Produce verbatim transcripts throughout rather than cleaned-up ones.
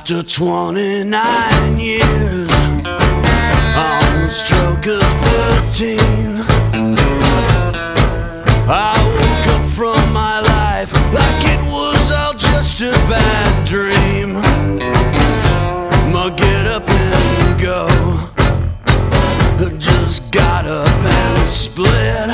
After twenty-nine years, on the stroke of thirteen, I woke up from my life like it was all just a bad dream. My get up and go just got up and split.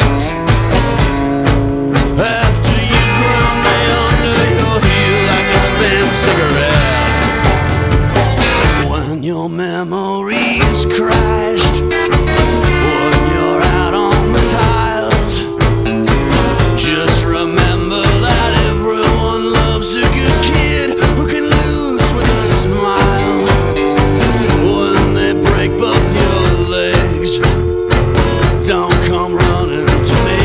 After you ground me under your heel like a spent cigarette. When your memories crashed, when you're out on the tiles, just remember that everyone loves a good kid who can lose with a smile. When they break both your legs, don't come running to me.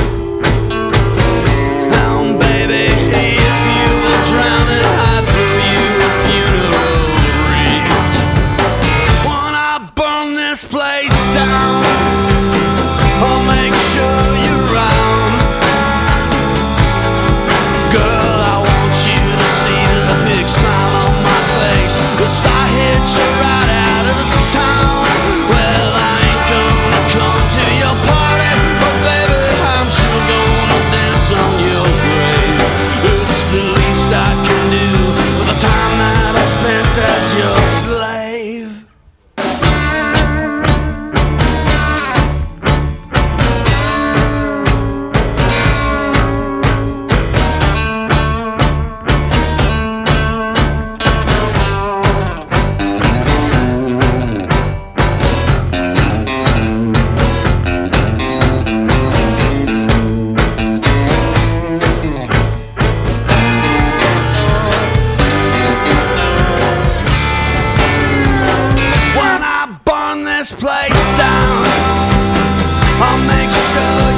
And baby, if you will drown it, I'd throw you a funeral wreath. When I burn this place down, I'll make sure you're round. Girl, I want you to see the big smile on my face as I hit you right out of town. Well, I ain't gonna come to your party, but baby, I'm sure gonna dance on your grave. It's the least I can do for the time that I spent as your slave. When I burn this place down, I'll make sure